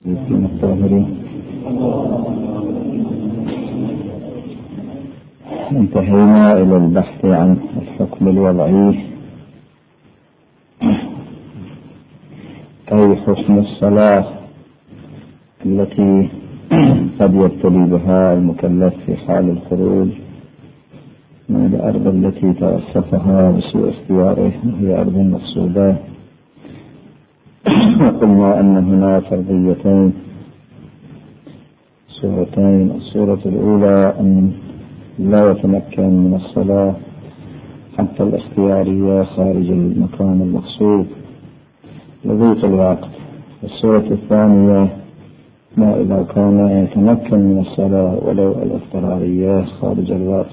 الطاهرين. انتهينا إلى البحث عن الحكم الوضعي، أي حكم الصلاة التي قد يبتلي بها المكلف في حال الخروج من الأرض التي توسطها بسوء اختياره، وهي أرض مقصودة. وقلنا أن هنا فرضيتين، صورتين. الصورة الأولى أن لا يتمكن من الصلاة حتى الاختيارية خارج المكان المقصود لضيق الوقت. الصورة الثانية ما إذا كان يتمكن من الصلاة ولو الاضطرارية خارج الوقت،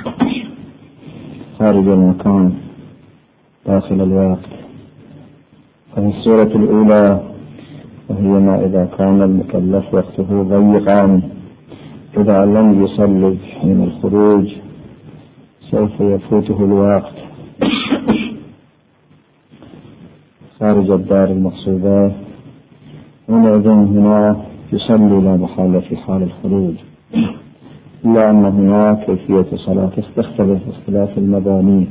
خارج المكان داخل الوقت. ففي الصورة الأولى وهي ما إذا كان المكلف وقته ضيقا، إذا لم يصلي حين الخروج سوف يفوته الوقت خارج الدار المقصودة، ولذا هنا يصلي لا محالة في حال الخروج، إلا أن هنا كيفية صلاة تختلف اختلاف المباني.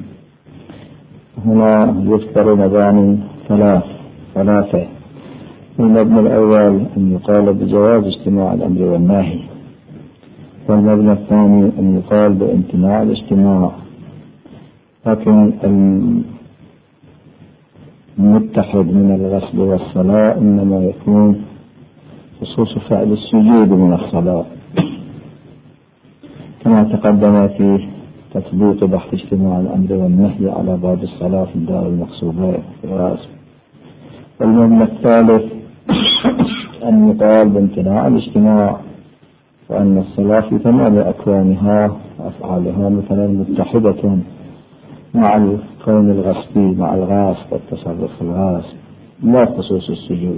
هنا يذكر مباني ثلاثة. المبنى الأول أن يقال بجواز اجتماع الأمر والنهي، والمبنى الثاني أن يقال بامتناع الاجتماع. لكن المتحد من الغسل والصلاة إنما يكون خصوص فعل السجود من الصلاة، كما تقدم في تطبيق بحث اجتماع الأمر والنهي على باب الصلاة في الدار المقصودة في الرأس. والمبنى الثالث أن يقال بامتناع الاجتماع، وأن الصلاة في تمام أكوانها وأفعالها مثلا متحدة مع الكون الغصبي، مع الغاصب والتصرف الغاصب، لا خصوص السجود.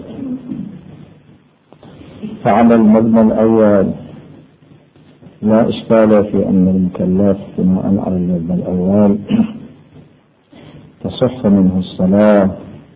فعلى المبنى الأول لا إشكال في أن المكلف بناء على المبنى الأول تصح منه الصلاة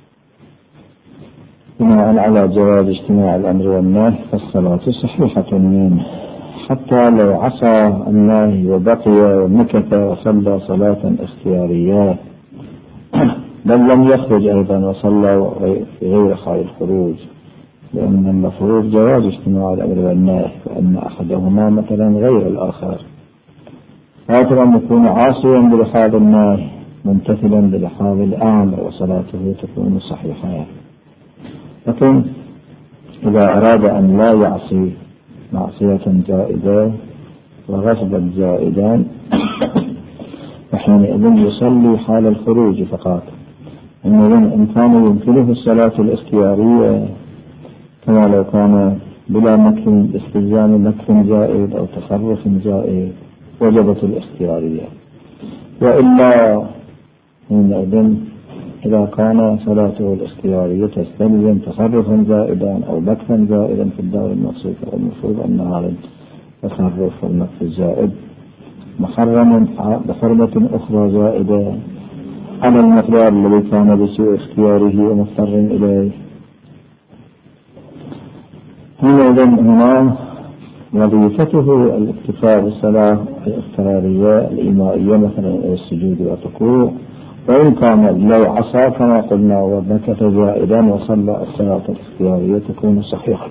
بناء على جواز اجتماع الأمر والنهي، فالصلاة صحيحة منه حتى لو عصى النهي وبقي ومكث وصلى صلاة اختيارية، بل لم يخرج أيضا وصلى في غير حال الخروج، لأن المفروض جواز اجتماع الأمر والنهي، وأن أحدهما مثلا غير الآخر. هذا أن يكون عاصيا بلحاظ النهي ممتثلا بلحاظ الأمر وصلاته تكون صحيحة. لكن إذا أراد أن لا يعصي معصية جائزة وغصبا جائزا فحينئذ يصلي حال الخروج فقط. إن كان يمكنه الصلاة الاختيارية كما لو كان بلا مكر باستلزام مكر جائز أو تصرف جائز وجبت الاختيارية، وإلا حينئذ إذا كان صلاته الاختيارية تستلزم تصرفا زائدا أو مكرا زائدا في الدار المقصود، فالمفروض أن هذا التصرف والمكر الزائد محرم بحرمة أخرى زائدة على المقدار الذي كان بسوء اختياره ومضطر إليه. هنا وظيفته الاكتفاء بالصلاة الاضطرارية الإيمائية مثلا إلى السجود والركوع، وإن كان لو عصى كما قلنا ومكث زائدا وصلى الصلاة الاختيارية تكون صحيحة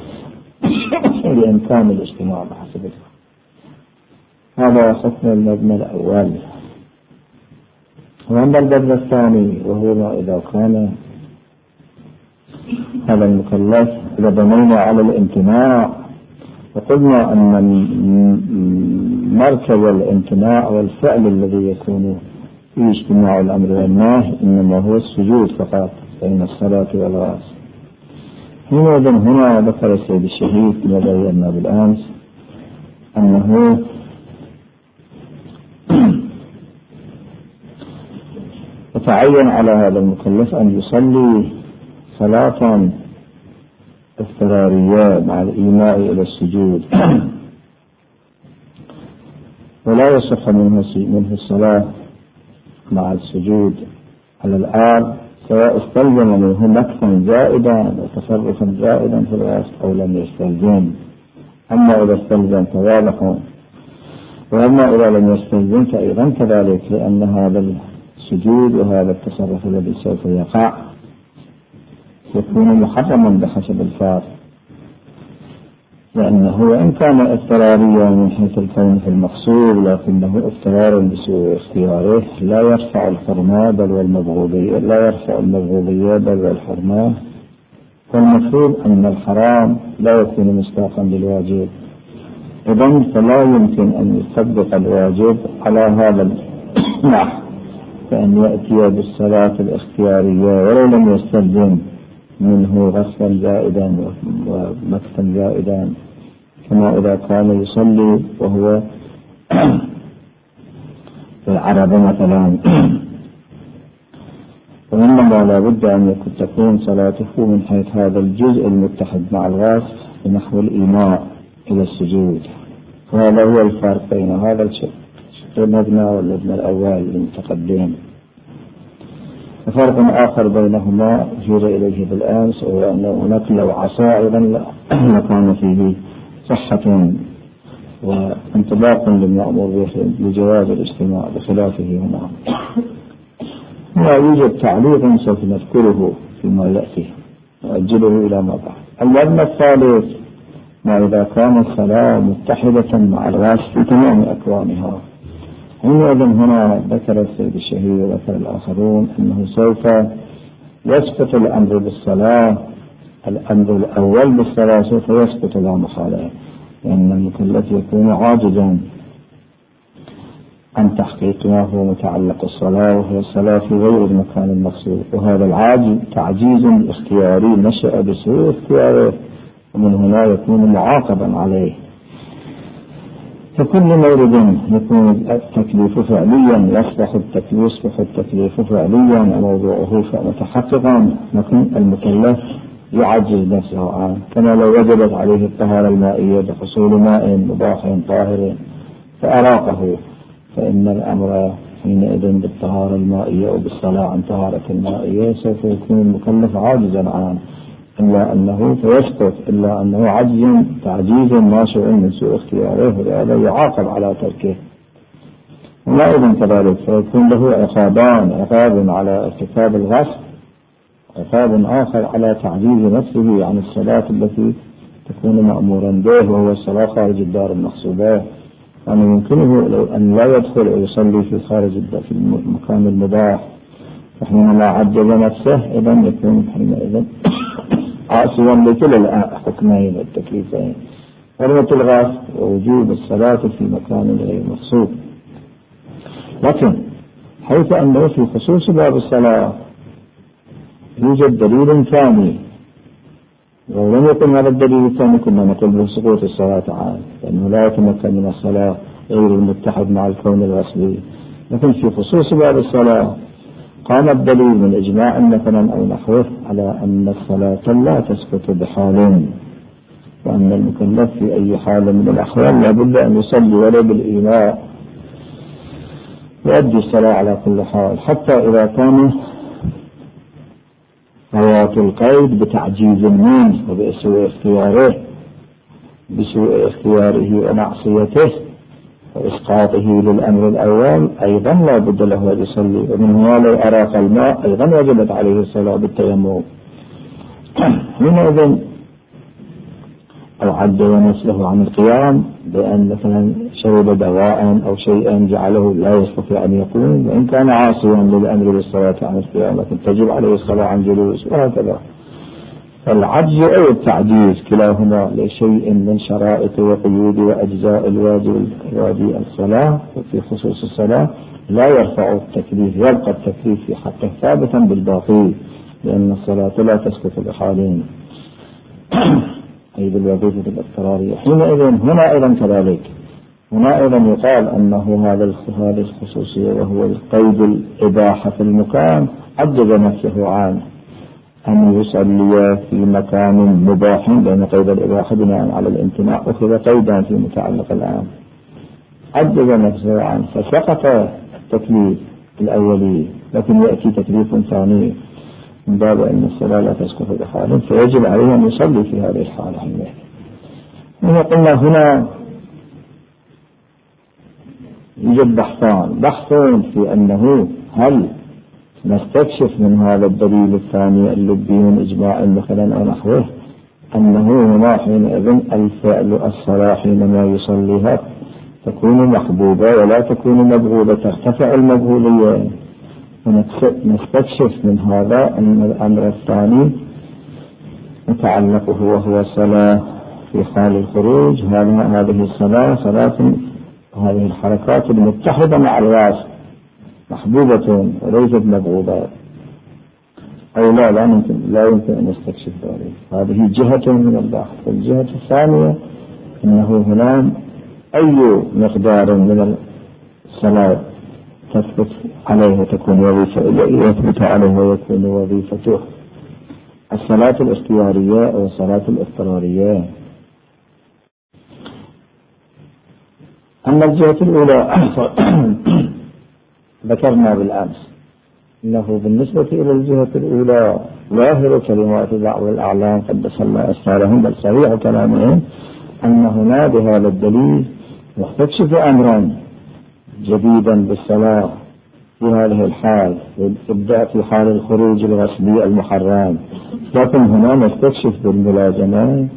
بإمكان الاجتماع بحسب الفقه. هذا حكم المبنى الأول. وأما المبنى الثاني وهو ما إذا كان هذا المكلف، إذا بنينا على الامتناع وقلنا أن مركز الامتناع والفعل الذي يكون في اجتماع الأمر والنهي إنما هو السجود فقط بين الصلاة والغسل. هنا ذكر السيد الشهيد كما بينا بالأمس أنه يتعين على هذا المكلف أن يصلي صلاة اضطرارية مع الإيماء إلى السجود، ولا يصح منه الصلاة مع السجود على الآن سواء استلزم منه مكثا زائدا وتصرفا زائدا في الغسل أو لم يستلزم. أما إذا استلزم كذلك، وأما إذا لم يستلزم فأيضا كذلك، لأن هذا السجود وهذا التصرف الذي سوف يقع يكون محرما بحسب الفار، لأنه وإن كان اضطراريا من حيث الكون في المقصود، لكنه اضطرار بسوء اختياره لا يرفع الحرمة بل والمبغوضية، لا يرفع المبغوضية بل والحرمة. والمفروض أن الحرام لا يكون مصداقا للواجب، إذن فلا يمكن أن يطبق الواجب على هذا النحو، فأن يأتي بالصلاة الاختيارية ولو لم يستلزم منه غسلا زائدا ومكثا زائدا، كما إذا كان يصلي وهو في العرب مثلا، وإنما لا بد أن تكون صلاته من حيث هذا الجزء المتحد مع الغسل نحو الإيماء إلى السجود. وهذا هو الفرق بين هذا الشق المبنى والمبنى الأول المتقدم. فرق آخر بينهما أشير إليه بالأمس، وهو أن هناك لو عصا أيضا لكان فيه صحة وانطباق للمأمور به لجواز الاجتماع، بخلافه هنا يوجد تعليق سوف نذكره فيما يأتي نؤجله إلى ما بعد. المبنى الثالث ما إذا كانت الصلاة متحدة مع الغسل في تمام أكوانها. هنا ذكر السيد الشهيد وذكر الآخرون أنه سوف يسقط الأمر بالصلاة، الأمر الأول بالصلاة سوف يسقط لا محالة، لأن المكلف يكون عاجزا عن تحقيق ما هو متعلق الصلاة، وهي الصلاة في غير المكان المقصود، وهذا العاجز تعجيز اختياري نشأ بسوء اختياره، ومن هنا يكون معاقبا عليه. فكل مورد يكون التكليف فعليا يصبح التكليف فعليا وموضوعه متحققا، لكن المكلف يعجز نفسه عنه، كما لو وجبت عليه الطهارة المائية بحصول ماء مباح طاهر فأراقه، فإن الأمر حينئذ بالطهارة المائية وبالصلاة عن طهارة المائية سوف يكون المكلف عاجزا عنه، إلا أنه فيسقط، إلا أنه عجز تعجيز ناشئ من سوء اختياره، ولهذا يعاقب على تركه. وما إذن كذلك فيكون له عقابان، عقاب على ارتكاب الغسل، عقاب آخر على تعجيز نفسه عن الصلاة التي تكون مأمورا به، وهو الصلاة خارج الدار المقصودة. يعني يمكنه أن لا يدخل ويصلي في في المكان المباح، فحينما عجز نفسه إذن يكون حينئذ عاصيا لكل الحكمين والتكليفين، حرمة الغسل ووجوب الصلاة في مكان غير مقصود. لكن حيث أنه في خصوص باب الصلاة يوجد دليل ثاني، ولم يكن هذا الدليل الثاني كنا نقول بسقوط الصلاة عنه، لأنه لا يتمكن من الصلاة غير المتحد مع الكون الغسلي. لكن في خصوص باب الصلاة قام الدليل من إجماع مثلا أو نحوه على أن الصلاة لا تسقط بحال، وأن المكلف في أي حال من الأحوال لا بد أن يصلي ولو بالإيماء، يؤدي الصلاة على كل حال، حتى إذا كان فوات القيد بتعجيز منه بسوء اختياره ومعصيته وإسقاطه للأمر الأول، أيضا لا بد له أن يصلي. ومن هنا لو أراق الماء أيضا وجبت عليه الصلاة بالتيمم. حينئذ أو عد نفسه عن القيام بأن مثلا شرب دواء أو شيئا جعله لا يستطيع أن يقوم، وإن كان عاصيا للأمر بالصلاة عن القيام لكن تجب عليه الصلاة عن جلوس، وهكذا. فالعجز أو التعجيز كلاهما لشيء من شرائط وقيود وأجزاء الواجب الصلاة، وفي خصوص الصلاة لا يرفع التكليف، يبقى التكليف في حقه ثابتا بالباقي، لأن الصلاة لا تسقط بحالين أي بالوظيفة الاضطرارية. حينئذ هنا أيضا كذلك، هنا أيضا يقال أنه هذه الخصوصية وهو القيد الإباحة في المكان عجز نفسه عنه أن يصلي في مكان مباح، لأن قيد الإباحة بناء على الامتناع أخذ قيدا في متعلق الآن، عجز نفسه عنه فسقط التكليف الأولي، لكن يأتي تكليف ثاني. من باب أن الصلاة لا تسقط بحال، فيجب عليه أن يصلي في هذه الحالة. هنا قلنا هنا يوجد بحث في أنه هل نستكشف من هذا الدليل الثاني اللبي من إجماع مثلا أو نحوه أنه هنا حينئذ الفعل الصلاة حينما يصليها تكون محبوبة ولا تكون مبغوضة، ترتفع المبغوضية. ونستكشف من هذا أن الأمر الثاني متعلقه وهو الصلاة في حال الخروج. هذه الصلاة صلاة هذه الحركات المتحدة مع الراس محبوبة وليست مبغوضة أو لا يمكن أن نستكشف ذلك. هذه جهة من البحث. الجهة الثانية أنه هنا أي مقدار من الصلاة تثبت عليه تكون وظيفة يثبت عليه ويكون وظيفته الصلاة الاختيارية أو الصلاة الاضطرارية. أما الجهة الأولى ذكرنا بالأمس أنه بالنسبة إلى الجهة الأولى ظاهر كلمات بعض الأعلام قدس الله أسرارهم بل صريح كلامهم أن هنا بهذا الدليل يستكشف أمرا جديدا بالصلاة في هذه الحال، يبدأ في حال الخروج الغصبي المحرم، لكن هنا نستكشف بالملازمة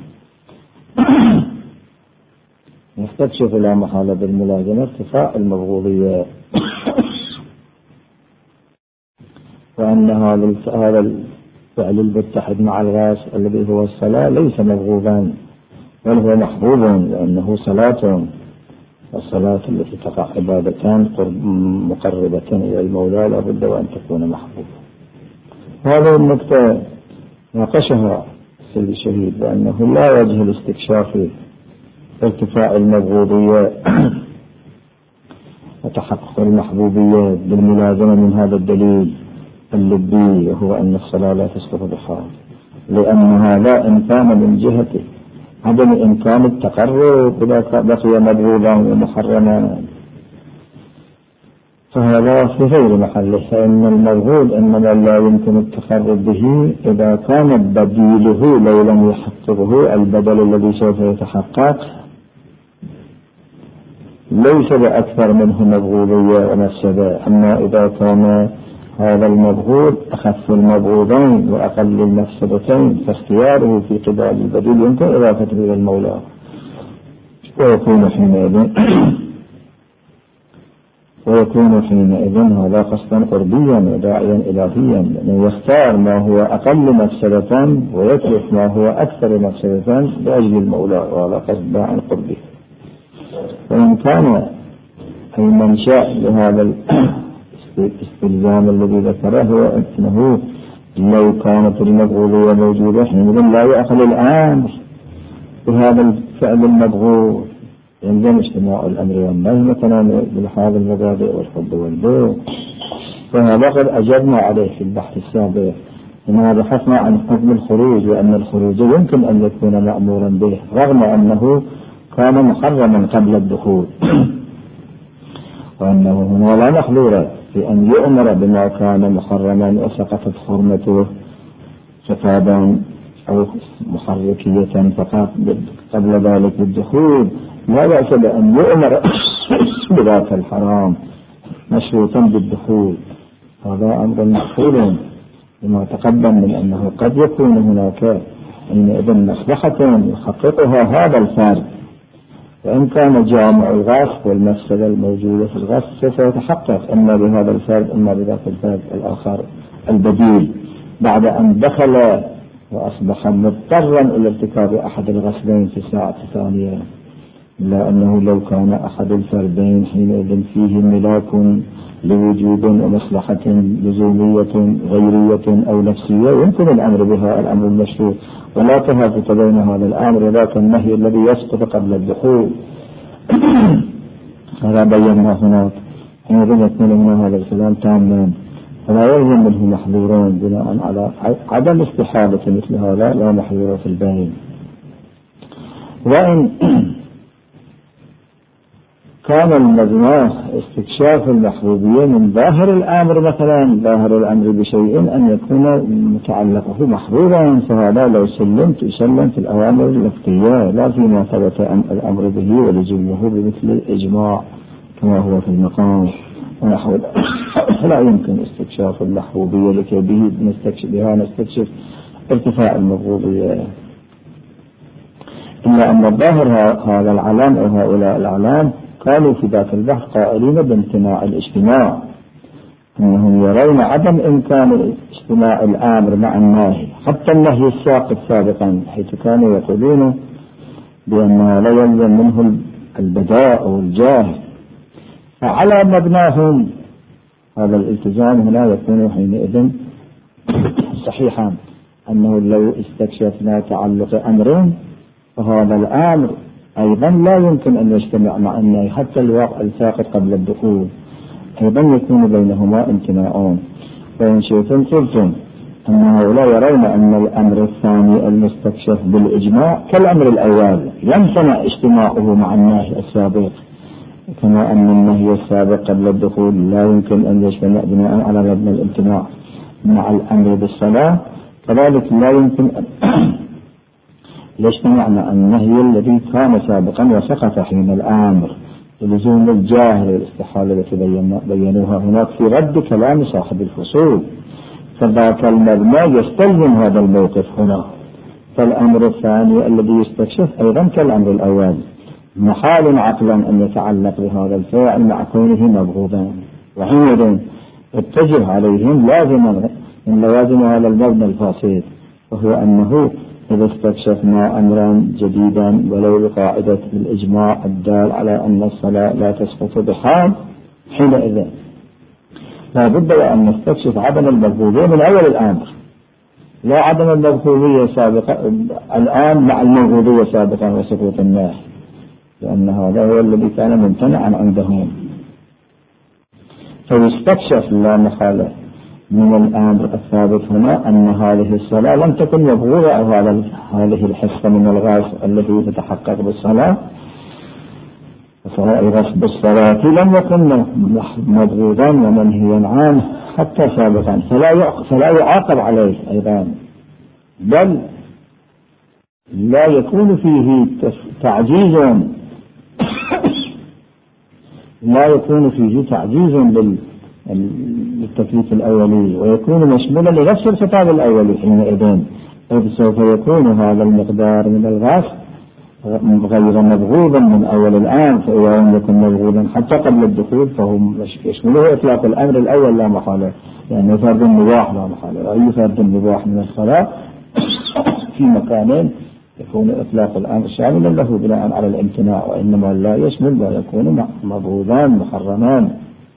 نستكشف لا محالة بالملازمة ارتفاع المبغوضية، وأن هذا الفعل المتحد مع الغاز الذي هو الصلاة ليس مبغوضا بل هو محبوب لأنه صلاة، والصلاة التي تقع عبادتان مقربة إلى المولى لا بد وأن تكون محبوبة. هذه النقطة ناقشها السيد الشهيد بأنه لا وجه لاستكشاف ارتفاع المبغوضية وتحقق المحبوبية بالملازمة من هذا الدليل اللبي وهو أن الصلاة لا تسقط بحال، لأن هذا إن كان من جهته عدم إمكان التقرب إذا بقي مبغوضا ومحرما فهذا في غير محله، فإن المبغوض إنما لا يمكن التقرب به إذا كان بديله لو لم يحققه البدل الذي سوف يتحقق ليس بأكثر منه مبغوضية ومفسدة. أما إذا كان هذا المبغوض أخف المبغوضين وأقل المفسدتين فاختياره في قبال البديل يمكن إضافته إلى المولى، ويكون حينئذ هذا قصدا قربيا وداعيا إلهيا، لأنه يختار ما هو أقل مفسدة ويترك ما هو أكثر مفسدة لأجل المولى، وهذا قصد عن قربه. وإن كان المنشأ لهذا الاستلزام الذي ذكره هو أنه لو كانت المبغوضية موجودة حينئذ لا يأخذ الآن بهذا الفعل المبغوض، يلزم اجتماع الأمر والنهي مثلا بهذا المبادئ والحب والبغض. فهذا قد أجبنا عليه في البحث السابق، إننا بحثنا عن حكم الخروج وأن الخروج يمكن أن يكون مأمورا به رغم أنه كان محرما قبل الدخول وأنه هنا لا محظور في أن يؤمر بما كان محرما وسقطت حرمته فسادا أو محركية فقط قبل ذلك بالدخول، لا بأس بأن يؤمر بذات الحرام مشروطا بالدخول. هذا أمر محفوظ لما تقدم من أنه قد يكون هناك حينئذ مصلحة يحققها هذا الفرد، وإن كان جامع الغصب والمفسدة الموجودة في الغصب سوف يتحقق إما بهذا الفرد إما بذاك الفرد الآخر البديل بعد أن دخل وأصبح مضطرا إلى ارتكاب أحد الغصبين في الساعة الثانية، إلا أنه لو كان أحد الفردين حينئذ فيه ملاك لوجود ومصلحة لزومية غيرية أو نفسية يمكن الأمر بها الأمر المشروع، ولا تهافت بين هذا الأمر وذاك النهي الذي يسقط قبل الدخول. هذا بينا هناك حينئذ يكون هنا هذا الكلام تاما، فلا يلزم منه محظورون بناء على عدم استحالة مثل هذا لا محظور في البين. وإن كان المبنى استكشاف المحبوبية من ظاهر الأمر، مثلا ظاهر الأمر بشيء أن يكون متعلقه محبوبا، فهذا لو يسلم في الأوامر اللفظية لا فيما ثبت الأمر به ولزومه بمثل الإجماع كما هو في المقام ونحو. لا يمكن استكشاف المحبوبية لكي بها نستكشف ارتفاع المبغوضية، إلا أن الظاهر هذا العلام أو هؤلاء الأعلام قالوا في ذات البحث قائلين بامتناع الاجتماع، أنهم يرون عدم إمكان اجتماع الأمر مع النهي، حتى النهي الساقط سابقا، حيث كانوا يقولون بأنه لا يلزم منه البداء أو الجاه. فعلى مبناهم هذا الالتزام هنا يكون حينئذ صحيحا، أنه لو استكشفنا تعلق أمر فهذا الأمر أيضا لا يمكن أن يجتمع مع النهي، حتى الواقع الساقط قبل الدخول أيضا يكون بينهما امتناعون. وإن شئتم قلتم أن هؤلاء يرون أن الأمر الثاني المستكشف بالإجماع كالأمر الأول يمتنع اجتماعه مع النهي السابق، كما أن النهي السابق قبل الدخول لا يمكن أن يجتمع بناء على مبنى الامتناع مع الأمر بالصلاة، كذلك لا يمكن أن يجتمع مع النهي الذي كان سابقا وسقط حين الأمر لزوم الجاهل والاستحالة التي بينوها هناك في رد كلام صاحب الفصول. فذاك المبنى يستلزم هذا الموقف هنا، فالأمر الثاني الذي يستكشف أيضا كالأمر الأول محال عقلا أن يتعلق بهذا الفاعل مع كونه مبغوضا، وحينئذ اتجه عليهم لازما من لوازم هذا المبنى الفاسد، وهو أنه إذا استكشفنا أمرا جديدا ولو بقاعدة الإجماع الدال على أن الصلاة لا تسقط بحال، حينئذ لا بد أن نستكشف عدم المبغوضية من أول الأمر، لا عدم المبغوضية سابقا الآن مع المبغوضية سابقا وسقوط النهي، لأن هذا هو الذي كان ممتنعا عندهم. فيستكشف لا محالة من الأمر الثابت هنا أن هذه الصلاة لم تكن مبغوضة، أو هذه الحصة من الغاز الذي تتحقق بالصلاة غصب الصلاة لم يكن مبغوضا ومنهيا عنه حتى سابقا، فلا يعاقب عليه أيضا، بل لا يكون فيه تعجيز للتكليف الأولي، ويكون مشمولا لنفس الخطاب الأولي حينئذ، إذ سوف يكون هذا المقدار من الغاز غير مبغوضا من أول الآن، فإذا لم يكن مبغوضا حتى قبل الدخول فهم يشمله إطلاق الأمر الأول لا محالة، لأنه فرد مباح لا محالة، أي فرد مباح من الصلاة في مكانين يكون إطلاق الأمر شاملا له بناء على الامتناع، وإنما لا يشمل ويكون مبغوضان محرمان.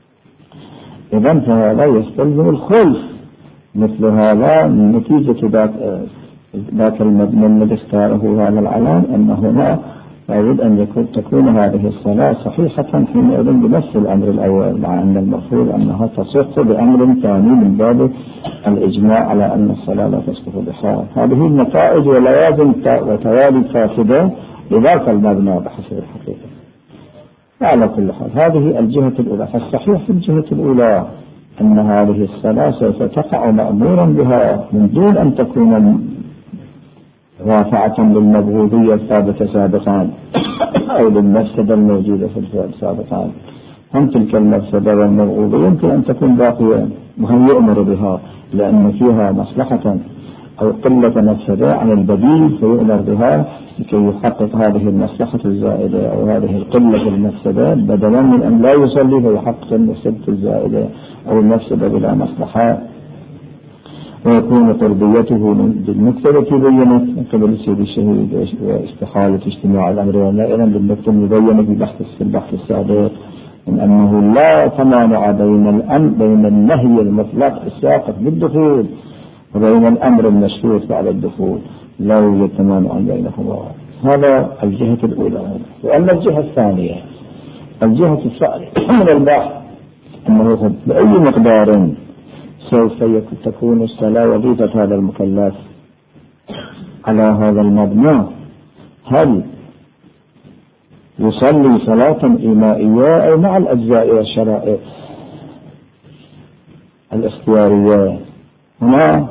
إذن فهذا يستلزم الخلف، مثل هذا نتيجة ذاك المبنى الذي اختاره هذا العلام، أن هنا يجب أن تكون هذه الصلاة صحيحة حينئذ بنفس الأمر الأول، مع أن المفروض أنها تصح بأمر ثاني من باب الإجماع على أن الصلاة لا تسقط بحال. هذه النتائج ولوازم وتوالي فاسدة لذاك المبنى بحسب الحقيقة. على كل حال هذه الجهة الأولى. فالصحيح في الجهة الأولى أن هذه الصلاة سوف تقع مأمورا بها من دون أن تكون رافعة للمبغوضية الثابتة سابقا أو للمفسدة الموجودة في الفعل سابقا. هم تلك المفسدة والمبغوضية يمكن أن تكون باقية وهم يؤمر بها لأن فيها مصلحة أو قلة مفسدة عن البديل، فيؤمر بها لكي يحقق هذه المصلحة الزائدة أو هذه القلة المفسدة، بدلا من أن لا يصلي فيحقق المفسدة الزائدة أو المفسدة بلا مصلحة، ويكون تربيته بالنكتة التي بينت من قبل السيد الشهيد واستحالة اجتماع الأمر والنهي بالنكتة المبينة في البحث السابق من أنه لا تمانع بين النهي المطلق الساقط بالدخول وبين الأمر المشروط بعد الدخول، لا يوجد تمانع بينهما. هذا الجهة الأولى. وأما الجهة الثانية من البحث أنه بأي مقدار سوف تكون الصلاة وظيفة هذا المكلف على هذا المبنى، هل يصلي صلاة إيمائية أو مع الأجزاء والشرائط الاختيارية. هنا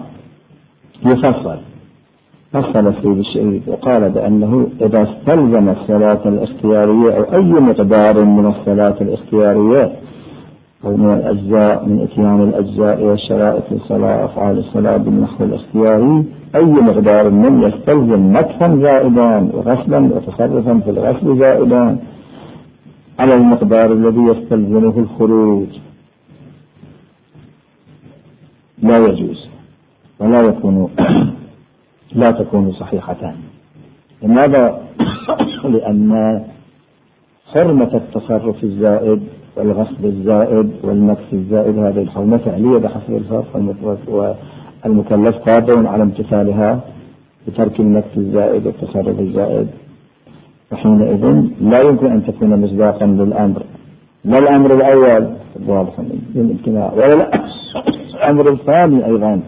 فصل فيه الشهيد وقال بأنه إذا استلزم الصلاة الاختيارية أو أي مقدار من الصلاة الاختيارية أو من الأجزاء من إتيان الأجزاء والشرائط للصلاة أفعال الصلاة بالنحو الاختياري، أي مقدار من يستلزم مكثا زائدا وغسلا وتصرفا في الغسل زائدا على المقدار الذي يستلزمه الخروج لا يجوز لا تكون صحيحتان. لماذا؟ لأن حرمة التصرف الزائد والغسل الزائد والمكث الزائد هذه الحرمة فعلية بحسب الفرق، والمكلف قادر على امتثالها بترك المكث الزائد والتصرف الزائد، وحينئذ لا يمكن أن تكون مصداقا للأمر، لا الأمر الأول واضح للامتناع ولا الأمر الثاني أيضا.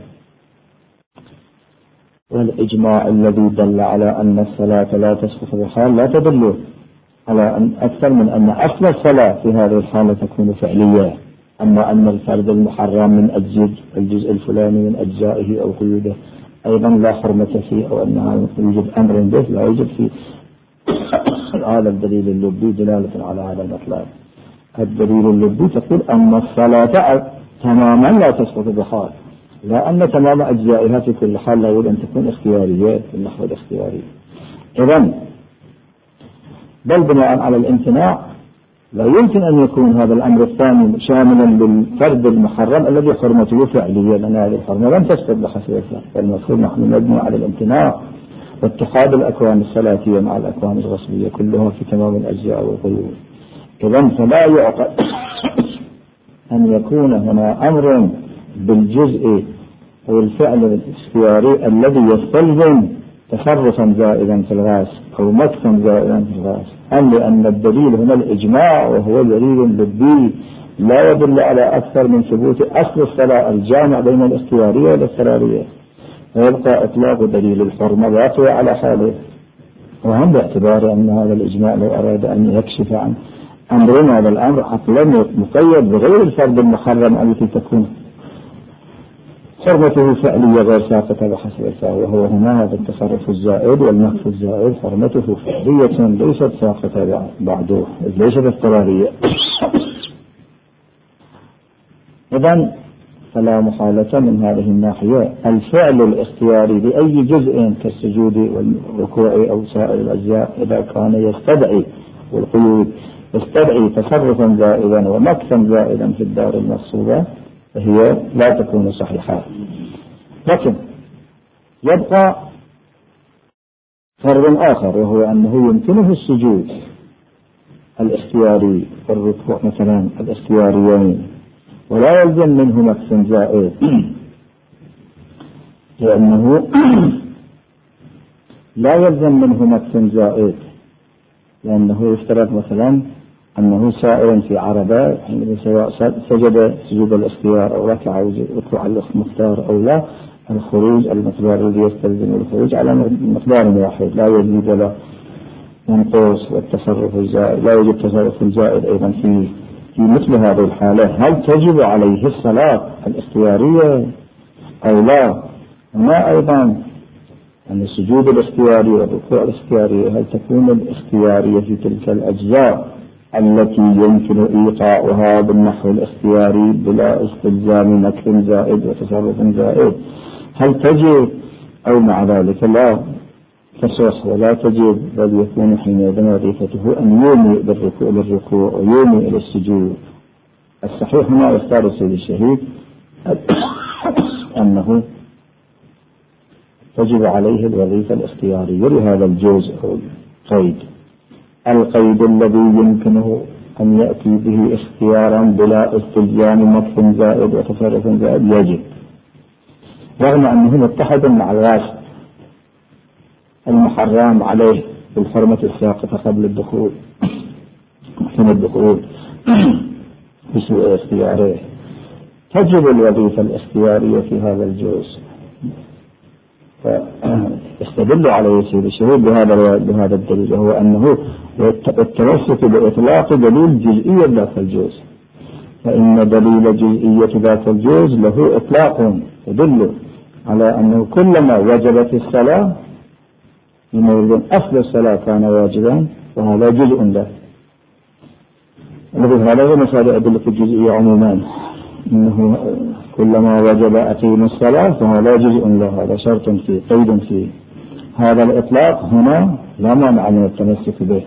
والإجماع الذي دل على أن الصلاة لا تسقط بحال لا تدل على أن أكثر من أن أصل الصلاة في هذه الحالة تكون فعلية، أما أن الفرد المحرم من الجزء الفلاني من أجزائه أو قيوده أيضا لا حرمة فيه، أو أنها يوجد أمر به لا يوجد فيه. هذا الدليل اللبي دلالة على هذا المطلب. الدليل اللبي تقول أن الصلاة تماما لا تسقط بحال، لا أن تمام أجزائها في كل حال لا يجب أن تكون اختيارية في النحو الاختياري. إذن بل بناء على الامتناع لا يمكن أن يكون هذا الأمر الثاني شاملا للفرد المحرم الذي حرمته فعلية، لأن هذه الحرمة لم تسقط بحسب الفرد، والمفروض نحن نبني على الامتناع واتحاد الأكوان الصلاتية مع الأكوان الغسلية كلها في تمام الأجزاء والقيود. إذن فلا يعقل أن يكون هنا أمر بالجزء أو الفعل الاختياري الذي يستلزم تصرفا زائدا في الغاز أو مكثا زائدا في الغاز، لأن الدليل هنا الإجماع وهو دليل للدين لا يدل على أكثر من ثبوت أصل الصلاة الجامع بين الاختيارية والاضطرارية، ويبقى إطلاق دليل الحرمة باقي على حاله. وهم باعتبار أن هذا الإجماع لو أراد أن يكشف عن أمرنا هذا الأمر عقلا مقيد بغير الفرد المحرم التي تكون حرمته فعلية غير ساقطة بحسب الفعل، وهو هنا هذا التصرف الزائد والمكث الزائد حرمته فعلية ليست ساقطة بعده، ليست اضطرارية. إذن فلا محالة من هذه الناحية. الفعل الاختياري بأي جزء كالسجود والركوع أو سائر الأجزاء إذا كان يستدعي والقيود يستدعي تصرفا زائدا ومكثا زائدا في الدار المقصودة فهي لا تكون صحيحة. لكن يبقى فرض آخر، وهو أنه يمكنه السجود الاختياري والركوع مثلا الاختياريين ولا يلزم منه مكث زائد، لأنه لا يلزم منه مكث زائد، لأنه يفترض مثلا أنه سائر في عربة سواء سجد سجود الاختيار أو ركع ركوع المختار أو لا، الخروج المقدار الذي يستلزم الخروج على مقدار واحد لا يزيد ولا ينقص، والتصرف الزائد لا يوجد تصرف الزائد أيضا في مثل هذه الحالة. هل تجب عليه الصلاة الاختيارية أو لا؟ ما أيضا أن السجود الاختياري والركوع الاختياري هل تكون الاختيارية في تلك الأجزاء التي يمكن إيقاعها بالنحو الاختياري بلا استلزام مكث زائد وتصرف زائد، هل تجب أو مع ذلك لا تصح ولا تجب، بل يكون حينئذ وظيفته أن يومي بالركوع ويومي إلى السجود. الصحيح هنا يختار السيد الشهيد أنه تجب عليه الوظيفة الاختيارية لهذا الجزء أو القيد الذي يمكنه أن يأتي به اختيارا بلا استلزام مكث زائد وتصرف زائد يجب، رغم أنه متحد مع الغاصب المحرم عليه بالحرمة الساقطة قبل الدخول حين الدخول بسوء اختياره. تجب الوظيفة الاختيارية في هذا الجزء. فاستدل عليه سيد الشهود بهذا الدليل، وهو أنه التمسك بإطلاق دليل جزئية ذات الجزء، فإن دليل جزئية ذات الجزء له إطلاق يدل على أنه كلما وجبت الصلاة يمكن أصل الصلاة كان واجبا، وهذا جزء له. هذا هو مثال أدلة الجزئية عموما، إنه كلما وجب أقيم الصلاة فهذا جزء له، هذا شرط فيه قيد فيه. هذا الإطلاق هنا لا مانع من التمسك به،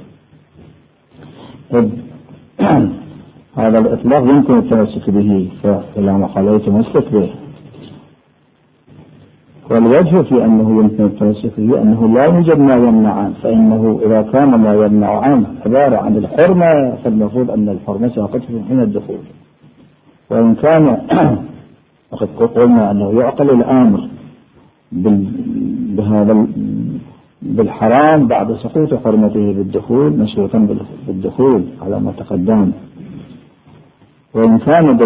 هذا الإطلاق يمكن التمسك به، فلا محل يتمسك به. والوجه في أنه يمكن التمسك به أنه لا يوجد ما يمنع، فإنه إذا كان ما يمنع عنه عبارة عن الحرمة فالمفروض أن الحرمة ساقطه من الدخول. وإن كان وقد قلنا أنه يعقل الأمر بهذا بالحرام بعد سقوط حرمته بالدخول، مشروطا بالدخول على ما تقدم. وإن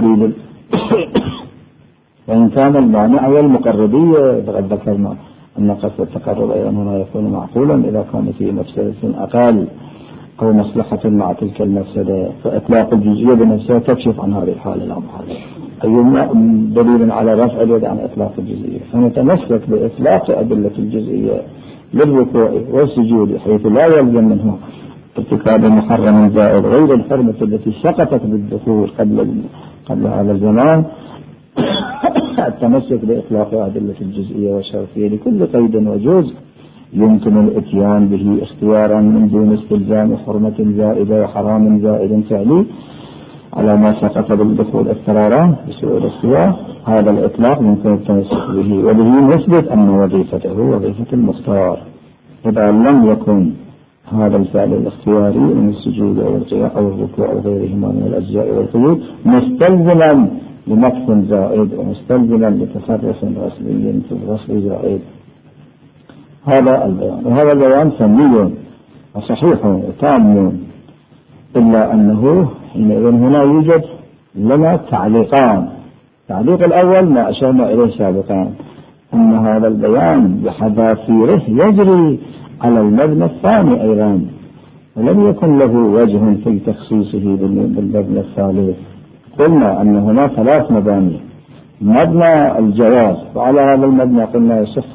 كان المانع والمقربية فقد ذكرنا أن قصد التقرب أيضا هنا يكون معقولا إذا كان فيه مفسدة أقل أو مصلحة مع تلك المفسدة، فإطلاق الجزئية بنفسها تكشف عن هذه الحالة لا محالة. أي دليل على رفع اليد عن إطلاق الجزئية، فنتمسك بإطلاق أدلة الجزئية للركوع والسجود حيث لا يلزم منه ارتكاب محرم زائد غير الحرمة التي سقطت بالدخول قبل هذا الزمان. التمسك بإطلاق أدلة الجزئية والشرطية لكل قيد وجزء يمكن الاتيان به اختيارا من دون استلزام حرمة زائدة وحرام زائد فعلي على ما سقط بالدخول اضطرارا بسوء الاختيار. هذا الإطلاق يمكن التمسك به، وبه نثبت أن وظيفته وظيفة المختار. إذا لم يكن هذا الفعل الاختياري من السجود أو القيام أو الركوع أو غيرهما من الأجزاء والقيود مستلزما لمكث زائد ومستلزما لتصرف رسمي في الرسم زائد. هذا البيان، وهذا البيان سمي وصحيح وتام، إلا أنه حينئذ هنا يوجد لنا تعليقان. التعليق الأول ما أشرنا إليه سابقا، أن هذا البيان بحذافيره يجري على المبنى الثاني أيضا، ولم يكن له وجه في تخصيصه بالمبنى الثالث. قلنا أن هنا 3 مباني: مبنى الجواز، وعلى هذا المبنى قلنا يصح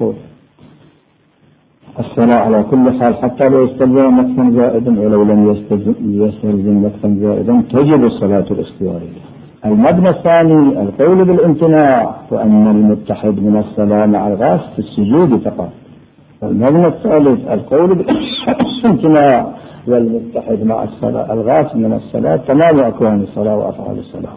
الصلاة على كل حال حتى لو يستلزم مكثا زائدا، ولو لم يستلزم مكثا زائدا تجب الصلاة الاختيارية. المبنى الثاني القول بالامتناع، وأن المتحد من الصلاة مع الغاص في السجود فقط. والمبنى الثالث القول بالامتناع والمتحد مع الصلاة الغاص من الصلاة تمام أكوان الصلاة وأفعال الصلاة.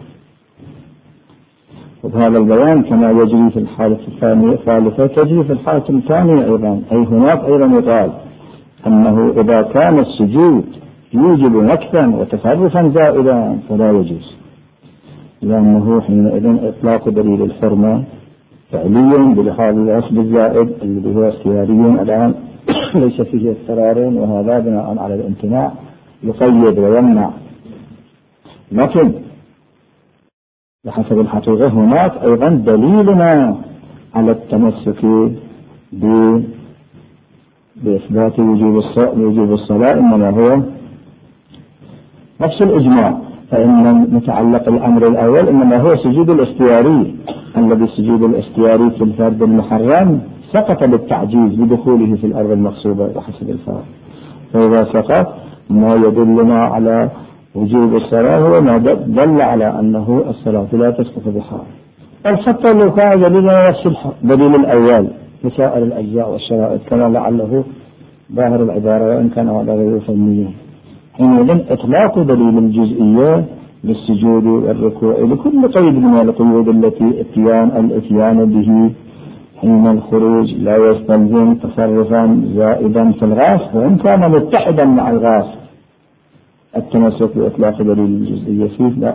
وهذا البيان كما يجري في الحالة الثالثة تجري في الحالة الثانية أيضا، أي هناك أيضا يقال أنه إذا كان السجود يوجب مكثا وتصرفا زائدا فلا يجوز، لأنه حينئذ إطلاق دليل الحرمة فعلي بلحاظ العصب الزائد الذي هو اختياري الآن ليس فيه اضطرار، وهذا بناء على الامتناع يقيد ويمنع. لكن بحسب الحقيقة هناك أيضا دليلنا على التمسك بإثبات وجوب الصلاة، إنما هو نفس الإجماع. فإن متعلق الأمر الأول إنما هو سجود الاختياري، الذي السجود الاختياري في الفرد المحرم سقط بالتعجيز بدخوله في الأرض المغصوبة بحسب الفرد. فإذا سقط ما يدلنا على وجوب الصلاة هو ما دل على أنه الصلاة لا تسقط بحال، بل حتى لو كان دليلنا نفس الدليل الأول لسائر الأجزاء والشرائط كما لعله ظاهر العبارة وإن كان هذا غير فنيا. حينئذ إطلاق دليل الجزئية للسجود والركوع لكل قيد من القيود التي الاتيان به حين الخروج لا يستلزم تصرفا زائدا في الغاص، وإن كان متحدا مع الغاص التمسك بإطلاق دليل الجزئية فيه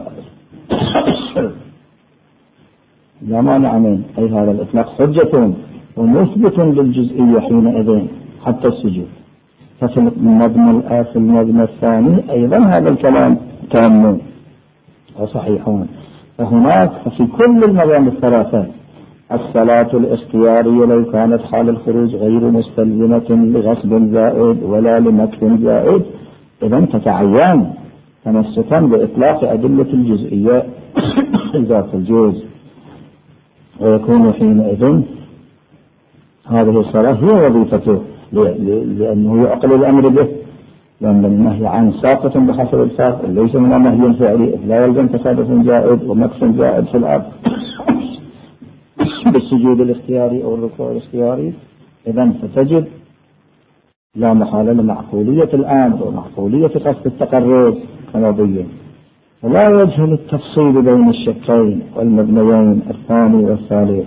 لا مانع منه. أي هذا الإطلاق حجة ومثبت للجزئية حينئذ حتى السجود. ففي المبنى الثاني أيضا هذا الكلام تام وصحيحون. فهناك في كل المباني الثلاثة الصلاة الاختيارية لو كانت حال الخروج غير مستلزمة لغصب زائد ولا لمكر زائد إذا تتعين تمسكا بإطلاق أدلة الجزئية ذات الجوز، ويكون حينئذ هذه الصلاة هي وظيفته لأنه يعقل الأمر به، لأن النهي عن ساقط بحسب الفاظ ليس من النهي الفعلي، لا يلزم تصادف زائد ومكس زائد في الأرض بالسجود الاختياري أو الركوع الاختياري. إذن فتجد لا محالة لمعقولية الأمر ومعقولية قصد التقرب كما بين، ولا وجه للتفصيل بين الشقين والمبنيين الثاني والثالث،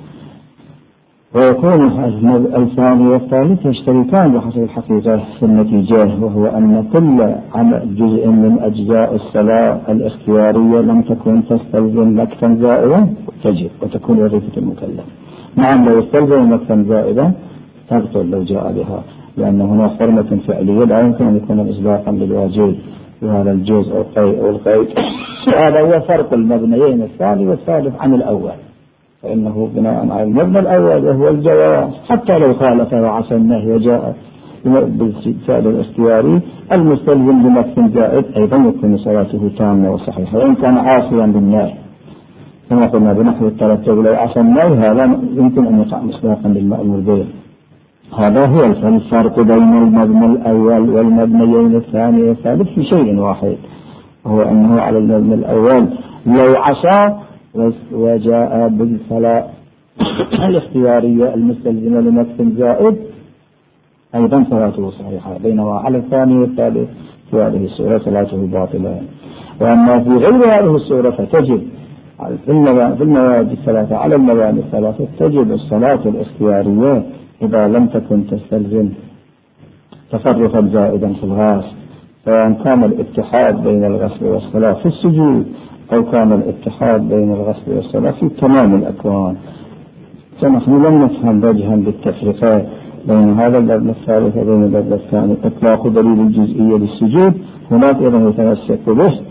ويكون الثاني والثالث يشتركان بحسب الحقيقة في النتيجة، وهو أن كل جزء من أجزاء الصلاة الاختيارية لم تكن تستلزم مكسا زائدا تجب وتكون وظيفة المكلف. نعم لو استلزم مكسا زائدا تبطل لو جاء بها، لأن هنا حرمة فعلية لا يمكن أن يكون إصداقا للواجب بهذا الجزء أو القيد. هذا هو فرق المبنيين الثاني والثالث عن الأول، فإنه بناء على المبنى الأول وهو الجواز حتى لو خالف وعصى النهي وجاء بالفعل الاختياري المستلزم بمكس زائد أيضا يكون صلاته تامة وصحيحة وإن كان عاصيا بالنهي، كما قلنا بنحو الترتب لو عصى النهي هذا يمكن أن يقع مصداقا للمأمور به. هذا هو الفرق بين المبنى الأول والمبنيين الثاني والثالث في شيء واحد، وهو أنه على المبنى الأول لو عصى وجاء بالصلاة الاختيارية المستلزمة لمكس زائد أيضا صلاته صحيحة، بينما على الثاني والثالث في هذه الصورة صلاته باطلة. وأما في غير هذه الصورة فتجب في المواد الثلاثة على المواد الثلاثة تجب الصلاة الاختيارية إذا لم تكن تستلزم تصرفا زائدا في الغسل، سواء كان الاتحاد بين الغسل والصلاة في السجود أو كان الاتحاد بين الغسل والصلاة في تمام الأكوان. فنحن لم نفهم وجها بالتفرقة بين هذا الباب الثالث وبين الباب الثاني. إطلاق دليل الجزئية للسجود هناك إذا يتمسك به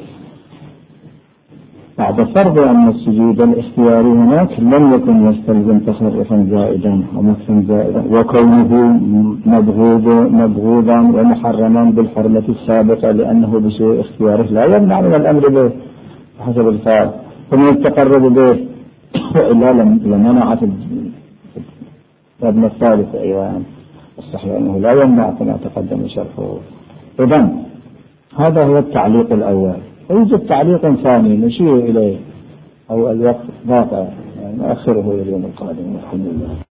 بعد فرض أن السجود الاختياري هناك لم يكن يستلزم تصرفا زائدا ومكسا زائدا، وكونه مبغوضا ومحرما بالحرمة السابقة لأنه بسوء اختياره لا يمنع من الأمر به حسب الفعل ومن التقرب به، وإلا لمنعت الابن الثالث أيضا الصحيح أنه لا يمنع كما تقدم شرحه. إذن هذا هو التعليق الأول. يوجد تعليق ثاني نشير إليه أو الوقت ضاق يعني نأخره إلى اليوم القادم. الحمد لله.